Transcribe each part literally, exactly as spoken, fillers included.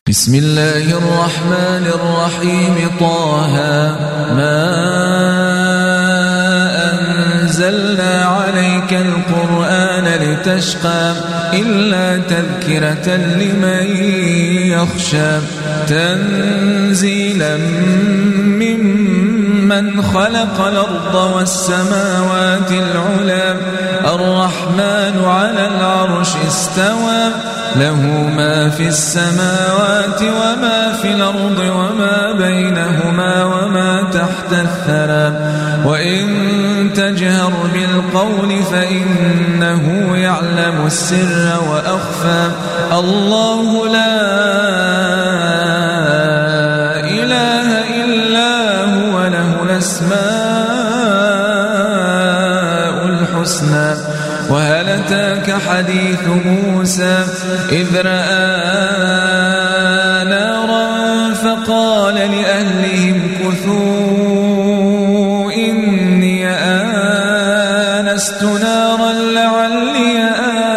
بسم الله الرحمن الرحيم. طه ما أنزلنا عليك القرآن لتشقى إلا تذكرة لمن يخشى تنزيلا ممن خلق الأرض والسماوات العلى الرحمن على العرش استوى له ما في السماوات وما في الأرض وما بينهما وما تحت الثرى وإن تجهر بالقول فإنه يعلم السر وأخفى الله لا إله إلا هو له الأسماء الحسنى. وهل أتاك حديث موسى إذ رأى نارا فقال لأهلهم كثوا إني آنست نارا لعلي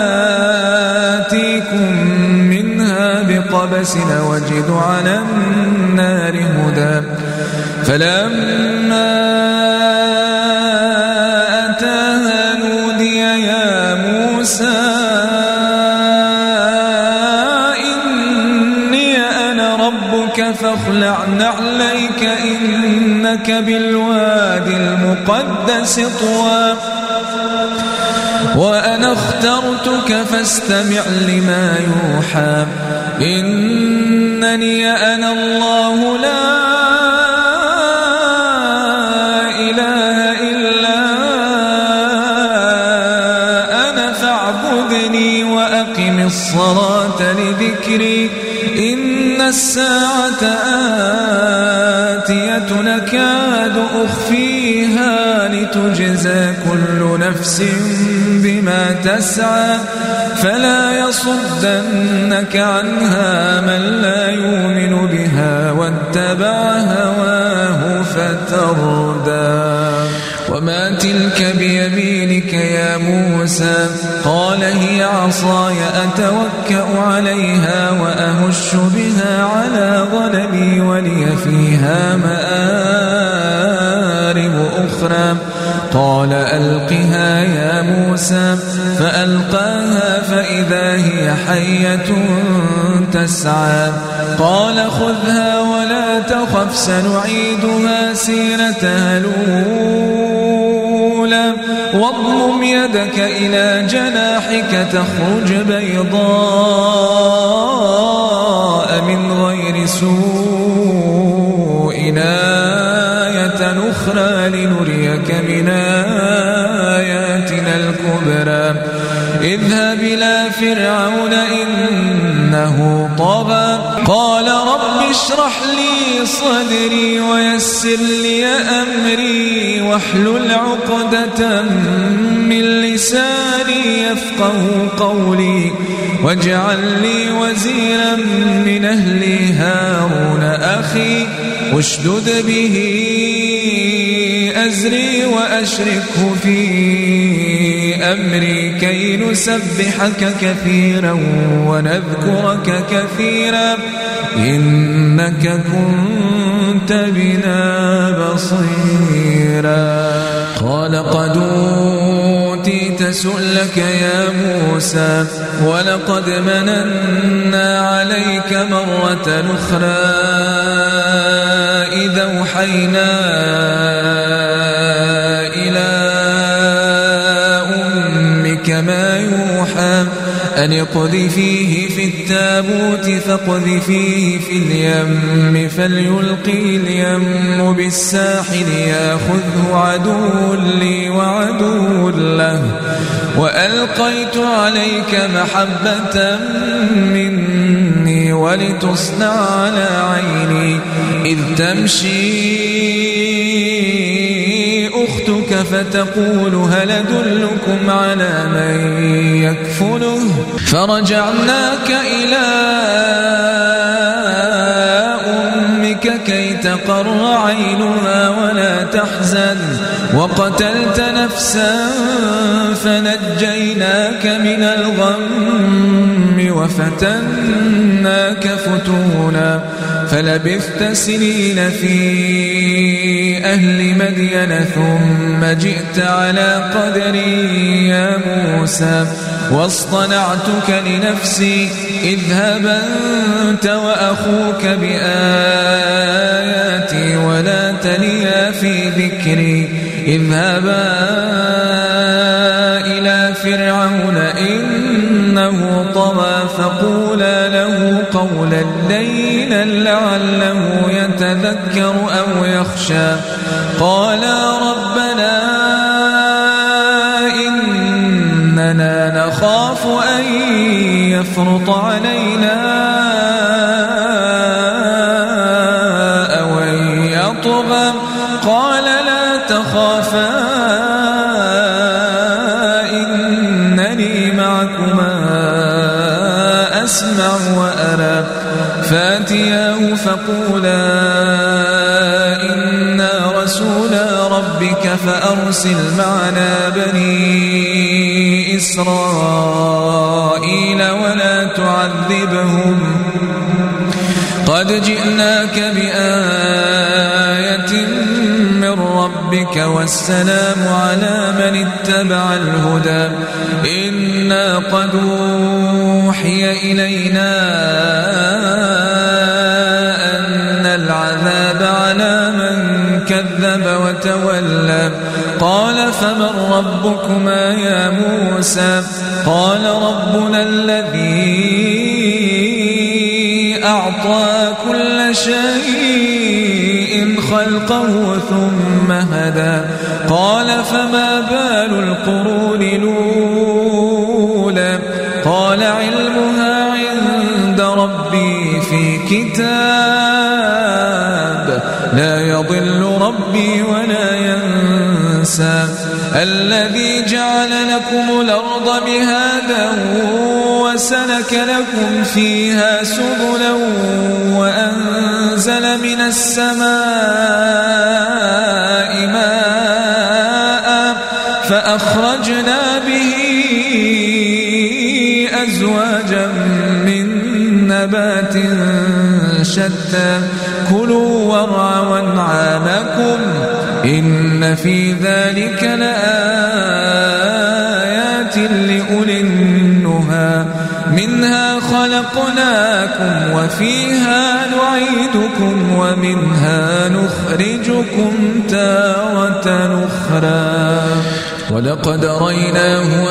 آتيكم منها بقبس وجد على النار هدى. فلما أتاها نودي يا موسى إني أنا ربك فاخلع نعليك إنك بالوادي المقدس طوى وأنا اخترتك فاستمع لما يوحى إنني أنا الله لا الصلاة لذكري إن الساعة آتية نكاد أخفيها لتجزى كل نفس بما تسعى فلا يصدنك عنها من لا يؤمن بها واتبع هواه فتردى. وما تلك بيمينك يا موسى قال هي عصاي أتوكأ عليها وأهش بها على غنمي ولي فيها مآرب أخرى قال ألقها يا موسى فألقاها فإذا هي حية تسعى قال خذها ولا تخف سنعيدها سيرتها الأولى واضمم يدك إلى جناحك تخرج بيضاء من غير سوء آية أخرى لنريك من آياتنا الكبرى اذهب إلى فرعون إنه طغى قال رب اشرح لي صدري ويسر لي أمري واحلل عقدة من لساني يفقه قولي واجعل لي وزيرا من أهلي هارون أخي واشدد به أزري وأشركه في أمري كي نسبحك كثيرا ونذكرك كثيرا إنك كنت بنا بصيرا. قال قد أوتيت سؤلك يا موسى ولقد مننا عليك مرة أخرى إذا أوحينا إلى أمك ما يوحى أن اقذفيه في التابوت فاقذفيه في اليم فليلقي اليم بالساحل ياخذه عدو لي وعدو له وألقيت عليك محبة مني ولتصنع على عيني إذ تمشي أختك فتقول هل أدلكم على من يكفله فرجعناك إلى أمك كي تقر عينها ولا تحزن وقتلت نفسا فنجيناك من الغم وفتناك فتونا فلبثت سنين في أهل مدين ثم جئت على قدري يا موسى واصطنعتك لنفسي اذهب أنت وأخوك بآياتي ولا تنيا في ذكري اذهبا إلى فرعون إنه طغى فقولا له قولا لينا لعله يتذكر أو يخشى قالا ربنا إننا نخاف أن يفرط علينا أو أن يطغى قال لا تخافا إنني معكما أسمع وأرى فاتياه فقولا إنا رسولا ربك فأرسل معنا بني إسرائيل ولا تعذبهم قد جئناك بآية من ربك والسلام على من اتبع الهدى إنا قد أوحي إلينا أن العذاب على من كذب وتولى قال فمن ربكما يا موسى قال ربنا الذي أعطى كل شيء خلقه ثم هدى قال فما بال القرون الأولى قال علمها عند ربي في كتاب لا يضل ربي ولا ينسى الذي جعل لكم الأرض مهادا وسلك لكم فيها سبلا وأنزل من السماء ماء فأخرجنا به أزواجا من نبات شتى كلوا وارعوا أنعامكم إن في ذلك لآيات لأولي النهى منها خلقناكم وفيها نعيدكم ومنها نخرجكم تارة أخرى ولقد رأيناه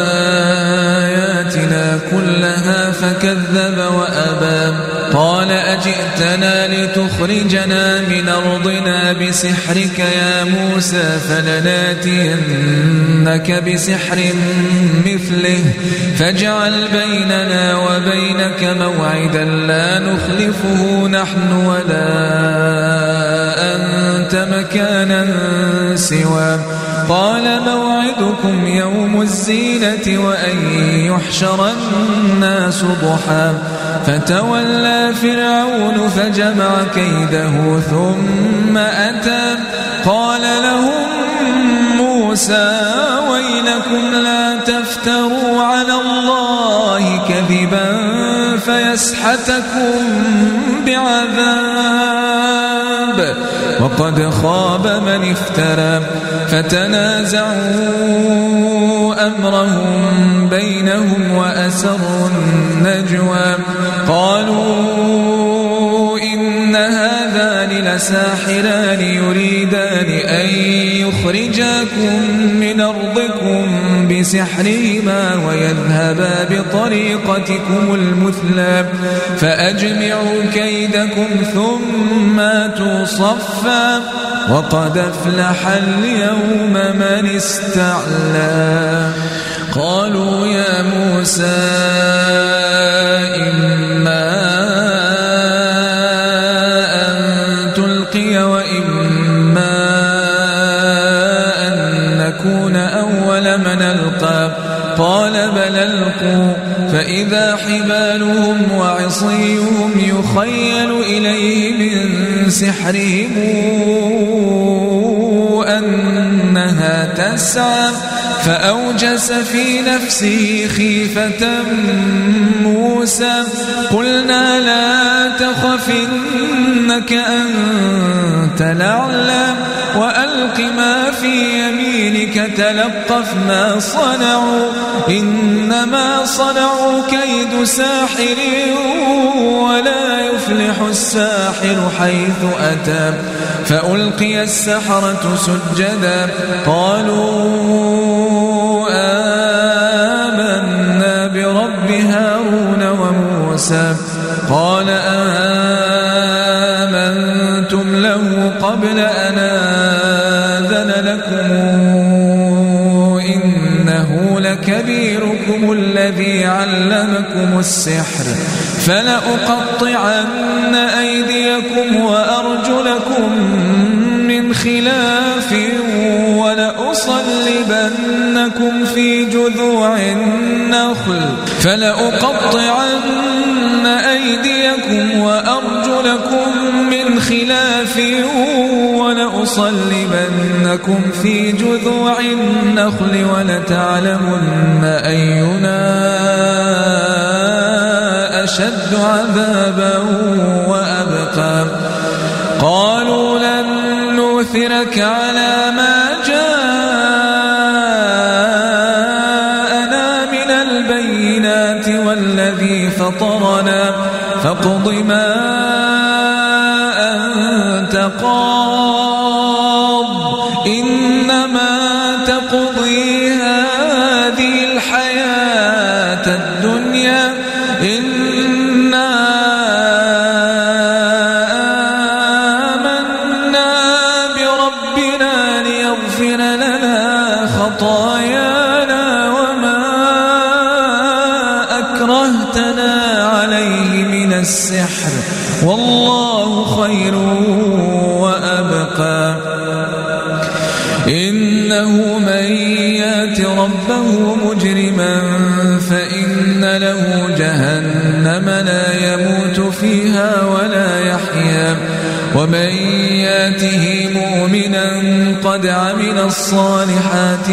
آياتنا كلها فكذب وأبى قال أجئتنا لتخرجنا من أرضنا بسحرك يا موسى فلناتينك بسحر مثله فاجعل بيننا وبينك موعدا لا نخلفه نحن ولا أنت مكانا سوى قال موعدكم يوم الزينة وأن يحشر الناس ضحى فتولى فرعون فجمع كيده ثم أتى قال لهم موسى ويلكم لا تفتروا على الله كذبا فيسحتكم بعذاب وقد خاب من افترى فتنازعوا أمرهم بينهم وأسروا النجوى قالوا إن هذان لساحران يريدان أن يخرجاكم من أرضكم بسحرهما ويذهبا بطريقتكم المثلى فأجمعوا كيدكم ثم أتوا صفا وقد أفلح اليوم من استعلى قالوا يا موسى إما أن تلقي وإما أن نكون أول من ألقى قال بل ألقوا فإذا حبالهم وعصيهم يخيل إليه من سحرهم أنها تسعى فأوجس في نفسه خيفة موسى قلنا لا تخف إنك أنت الأعلى وألق ما في يمينك تلقف ما صنعوا إنما صنعوا كيد ساحر ولا يفلح الساحر حيث أتى فألقي السحرة سجدا قالوا آمنا برب هارون وموسى قال آمنتم له قبل أن آذن لكم إنه لكبيركم الذي علمكم السحر فلأقطعن أيديكم وأرجلكم من خلاف ولأصلبنكم في جذوع النخل فلأقطعن أيديكم وأرجلكم من خلاف ولأصلبنكم في جذوع النخل ولتعلمن أينا أشد عذابا وأبقى قالوا لن نؤثرك على ما جاءنا من البينات والذي فطرنا فاقض ما أنت قاض إنما تقضي هذه الحياة الدنيا إنا آمنا بربنا ليغفر لنا خطايانا وما أكرهتنا عليه من السحر والله خير وأبقى إنه من يات ربه مجرما فإن له جهنم لا يموت فيها ولا يحيا ومن ياته مؤمنا قد عمل الصالحات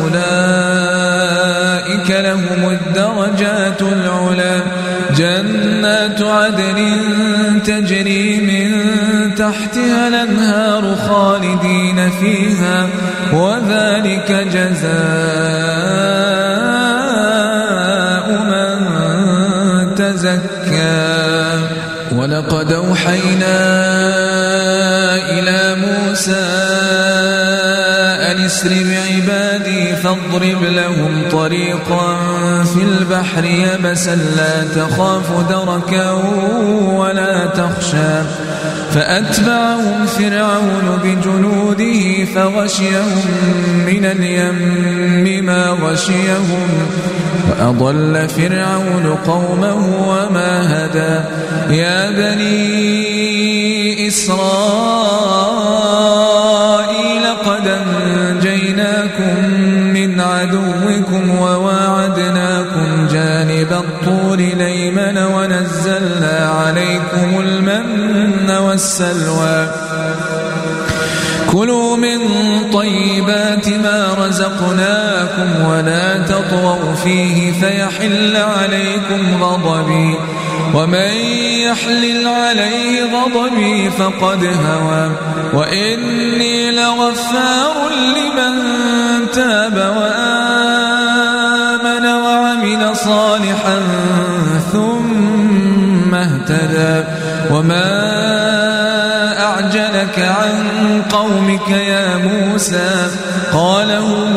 فأولئك لهم الدرجات العلى جنات عدن تجري من تحتها الأنهار خالدين فيها وذلك جزاء من تزكى ولقد أوحينا إلى موسى أن اسر بعبادي فاضرب لهم طريقا في البحر يبسا لا تخاف دركا ولا تخشى فأتبعهم فرعون بجنوده فغشيهم من اليم ما غشيهم وأضل فرعون قومه وما هدى يا بني إسرائيل قد أنجيناكم من عدوكم وواعدناكم جانب الطور الأيمن ونزلنا عليكم المن والسلوى كلوا من طيبات ما رزقناكم ولا تطغوا فيه فيحل عليكم غضبي ومن يحلل عليه غضبي فقد هوى وإني لغفار لمن تاب وآمن وعمل صالحا ثم اهتدى وما أعجلك عن قومك يا موسى قال هم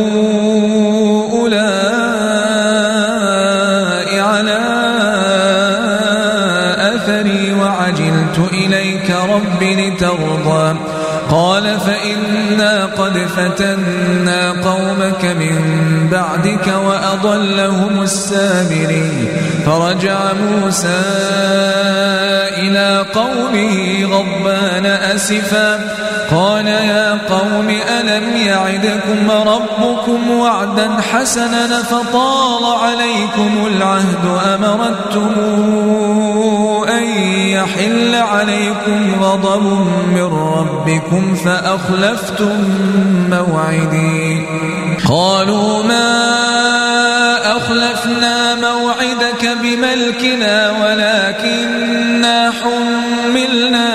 أولئك على أثري وعجلت إليك رب لترضى قال فإنا قد فتنا قومك من بعدك وأضلهم السامري فرجع موسى إلى قومه غضبان أسفا قال يا قوم ألم يعدكم ربكم وعدا حسنا فطال عليكم العهد أمرتم أن يحل عليكم غضب من ربكم فأخلفتم موعدي قالوا ما أخلفنا موعدك بملكنا ولكننا حملنا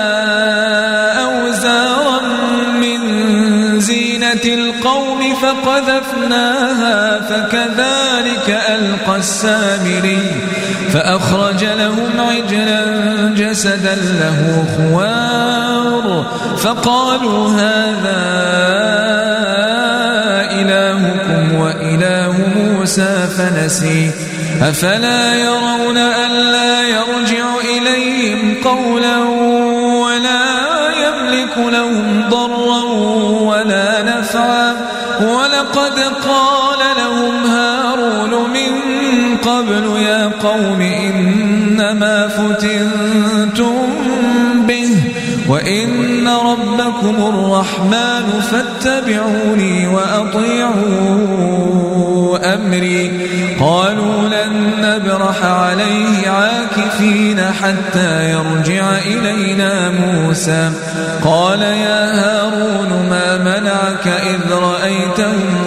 أوزارا من زينة القوم فقذفناها فكذلك ألقى السامري فأخرج لهم عجلا جسدا له خوار فقالوا هذا إلهكم وإله موسى فنسي أفلا يرون ألا يرجع إليهم قولا ولا يملك لهم ضرا ولا نفعا ولقد قال لهم هارون من قبل يا قوم إنما فتنتم به وإن ربكم الرحمن فاتبعوني وأطيعوا أمري قالوا لن نبرح عليه عاكفين حتى يرجع إلينا موسى قال يا هارون ما منعك إذ رأيتهم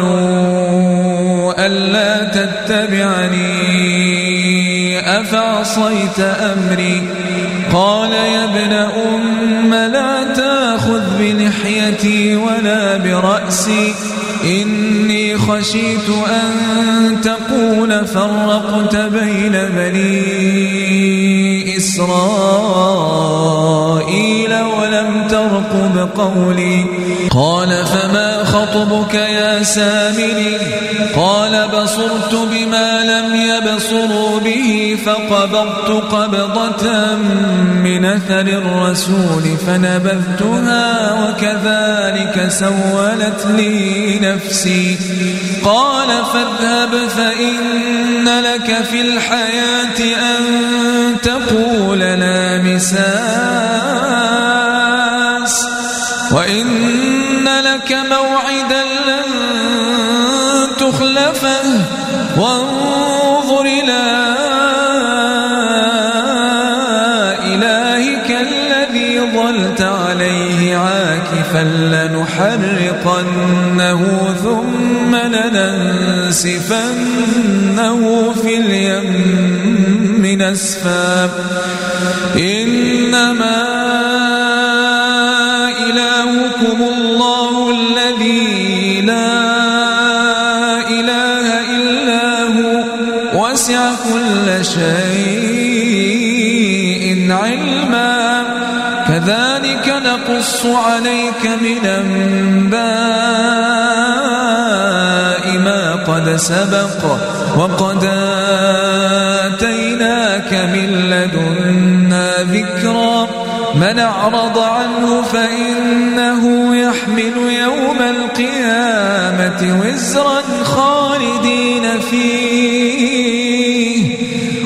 ضلوا ألا تتبعني أفعصيت أمري قال يا ابن أم لا تأخذ بلحيتي ولا برأسي إني خشيت أن تقول فرقت بين بني إسرائيل ولم ترقب قولي قال فما خطبك يا سامري قال بصرت بما لم يبصروا به فقبضت قبضة من أثر الرسول فنبذتها وكذلك سولت لي نفسي قال فاذهب فإن لك في الحياة أن تقول لا مساس وإن لك موعدا لن تخلفه وانظر إلى إلهك الذي ظلت عليه عاكفا لنحرقنه ثم لننسفنه في اليم نسفا إنما إلهكم الله الذي لا إله إلا هو وسع كل شيء علما كذلك نقص عليك من أنباء ما قد سبق وقد آتيناك من لدنا ذكرا من أعرض عنه فإنه يحمل يوم القيامة وزرا خالدين فيه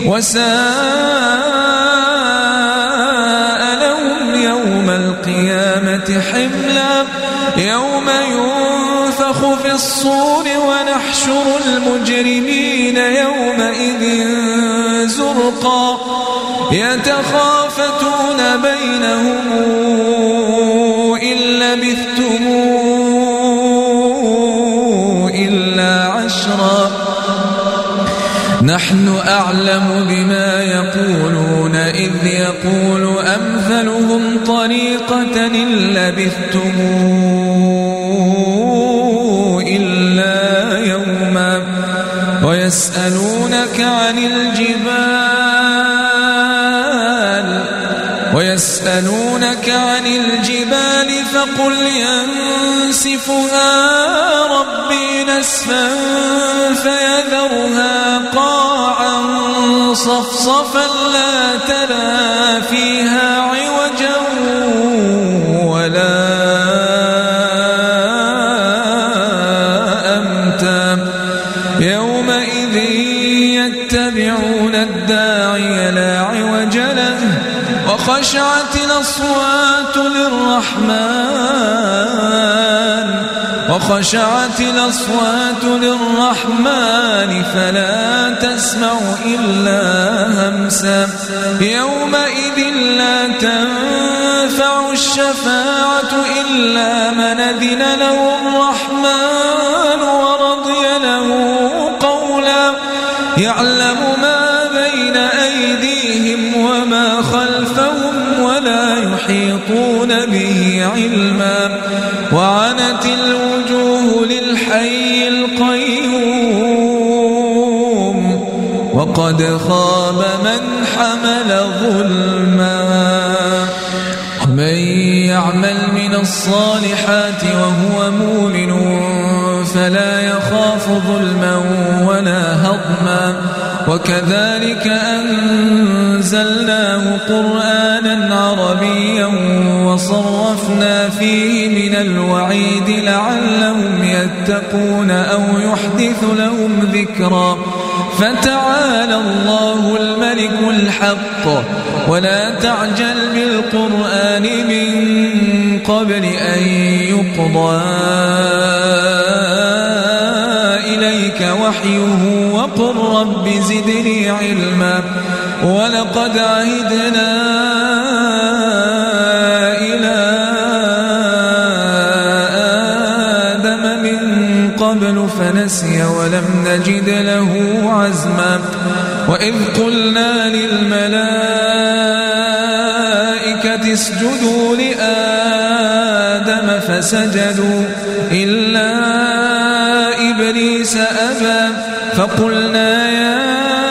وساء لهم يوم القيامة حملا يوم ينفخ في الصور ونحشر المجرمين يومئذ زرقا يتخافتون بينهم إن لبثتم إلا عشرا نحن أعلم بما يقولون إذ يقول أمثلهم طريقة إن لبثتم إلا يوما ويسألونك عن الجبال ويسألونك عن الجبال فقل ينسفها ربي نسفا فيذرها قاعا صفصفا لا ترى فيها عوجا ولا أمتا يومئذ يتبعون الداعي لا عوج له وخشعت الأصوات للرحمن وخشعت الأصوات للرحمن فلا تسمع إلا همسا يومئذ لا تنفع الشفاعة إلا من أذن له الرحمن ورضي له قولا يعلم ما بين أيديهم وما خلفهم ولا يحيطون به علما وعنت الوجوه للحي القيوم وقد خاب من حمل ظلما من يعمل من الصالحات وهو مؤمن فلا يخاف ظلما ولا هضما وكذلك أنزلناه قرآنا عربيا وصرفنا فيه من الوعيد لعلهم يتقون أو يحدث لهم ذكرا فتعالى الله الملك الحق ولا تعجل بالقرآن من قبل أن يقضى إليك وحيه وقل رب زدني علما ولقد عهدنا إلى آدم من قبل فنسي ولم نجد له عزما وإذ قلنا للملائكة اسجدوا لآدم فسجدوا إلا إبليس أبى فقلنا يا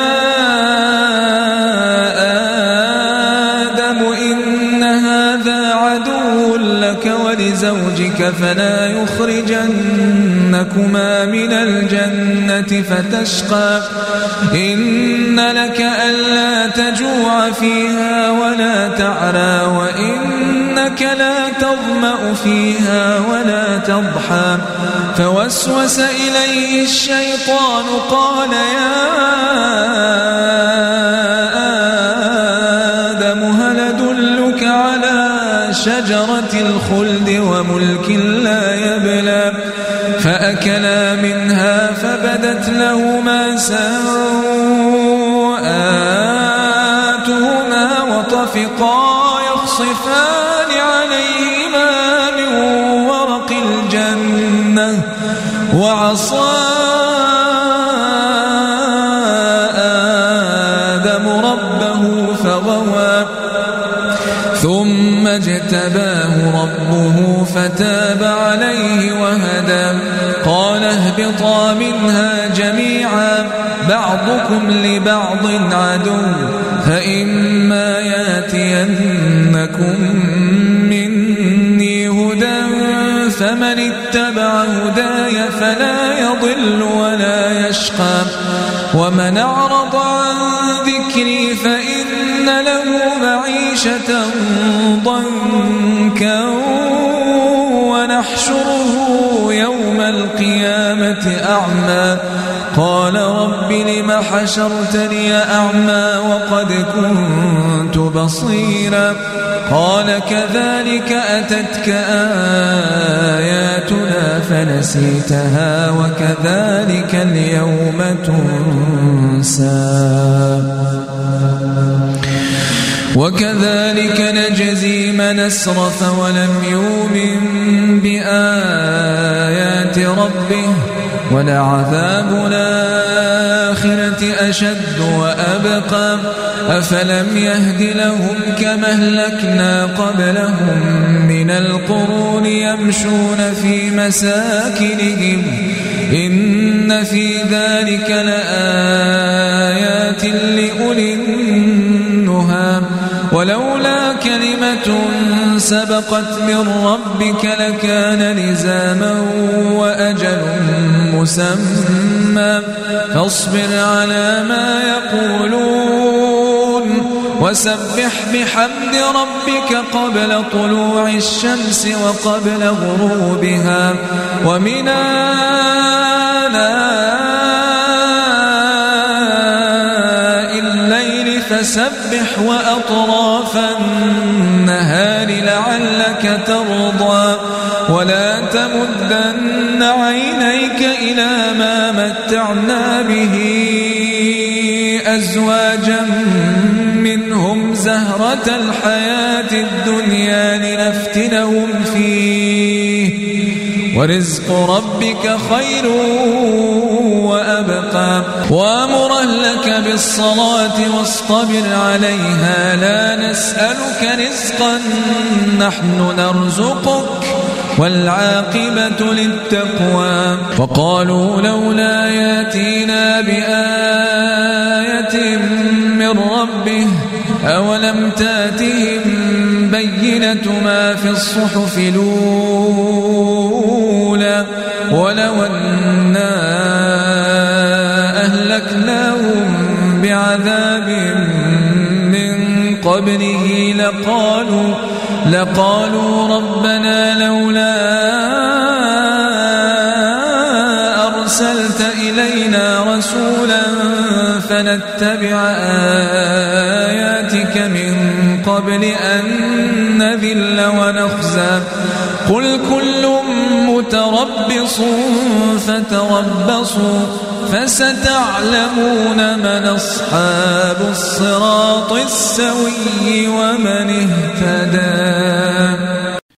آدم إن هذا عدو لك ولزوجك فلا يخرجنكما من الجنة فتشقى إن لك ألا تجوع فيها ولا تعرى وإنك لا تظمأ فيها ولا تضحى فوسوس إليه الشيطان قال يا آدم هل أدلك على شجرة الخلد وملك لا يبلى فأكلا منها فبدت لهما سوآتهما وطفقا يخصفان عليهما من ورق الجنة وعصى آدم ربه فغوى ثم اجتباه ربه فتاب عليه وهدى قال اهبطا منها جميعا بعضكم لبعض عدو فإما ياتينكم مني هدى فمن اتبع هداي فلا يضل ولا يشقى ومن أعرض عن ذكري فإن له معيشة ضنكا ونحشره يوم القيامة أعمى قال رب لم حشرتني أعمى وقد كنت بصيرا قال كذلك أتتك آياتنا فنسيتها وكذلك اليوم تنسى وكذلك نجزي من أسرف ولم يؤمن بآيات ربه ولعذاب الآخرة أشد وأبقى أفلم يهد لهم كما أهلكنا قبلهم من القرون يمشون في مساكنهم إن في ذلك لآيات لأولي النهى ولولا كلمة سبقت من ربك لكان لزاما وأجل مسمى فاصبر على ما يقولون وسبح بحمد ربك قبل طلوع الشمس وقبل غروبها ومن آناء الليل فسبح وأطراف النهار لعلك ترضى ولا تمدن عينيك إلى ما متعنا به أزواجا منهم زهرة الحياة الدنيا لنفتنهم فيه ورزق ربك خير وأبقى وأمر لك بالصلاة واصطبر عليها لا نسألك رزقا نحن نرزقك والعاقبة للتقوى وقالوا لولا ياتينا بآية من ربه أولم تاتهم بينة ما في الصحف الأولى ولو أنا أهلكناهم بعذاب من قبله لقالوا لقالوا ربنا لولا أرسلت إلينا رسولا فنتبع آياتك من قبل أن نذل ونخزى قل كل متربص فتربصوا فستعلمون من أصحاب الصراط السوي ومن